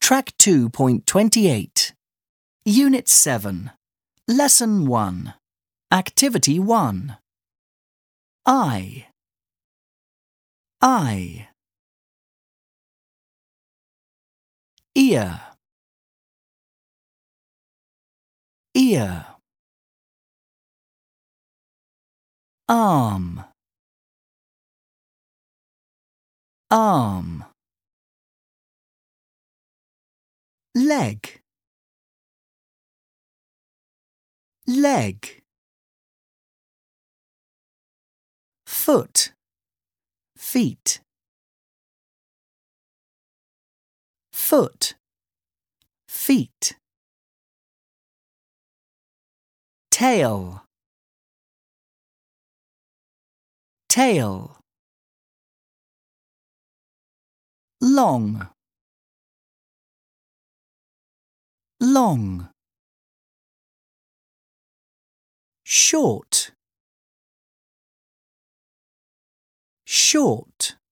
Track 2.28 Unit 7 Lesson 1 Activity 1 I Ear Arm Leg Foot Feet Tail Long Short